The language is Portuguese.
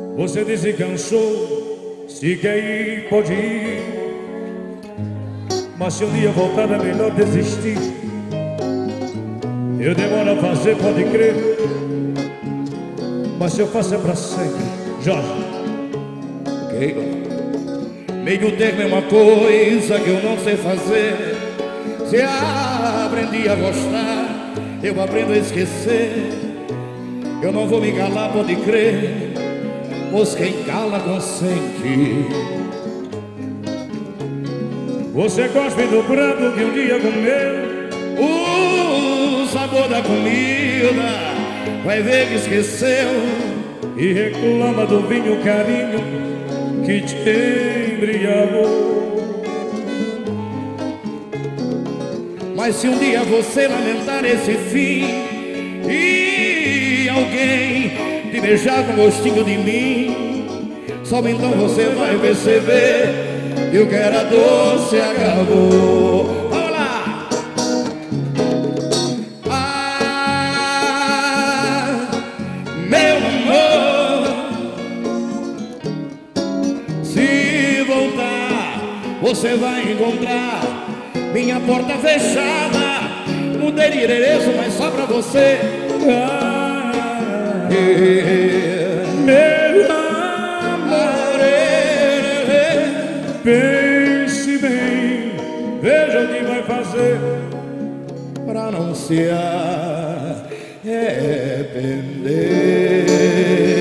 Você disse cansou, se quer ir, pode ir. Mas se um dia voltar é melhor desistir. Eu demoro a fazer, pode crer. Mas se eu faço é pra sempre, Jorge. Ok. Meio termo é uma coisa que eu não sei fazer. Se aprendi a gostar, eu aprendo a esquecer. Eu não vou me calar, pode crer, pois quem cala consente. Você cospe no prato que um dia comeu. O sabor da comida vai ver que esqueceu. E reclama do vinho carinho que te embriagou. Mas se um dia você lamentar esse fim e alguém te beijar com gostinho de mim, só então você vai perceber que o que era doce acabou. Vamos lá! Ah, meu amor, se voltar, você vai encontrar minha porta fechada. Mudei de endereço, mas só pra você. Meu amor, pense bem, veja o que vai fazer pra não se arrepender.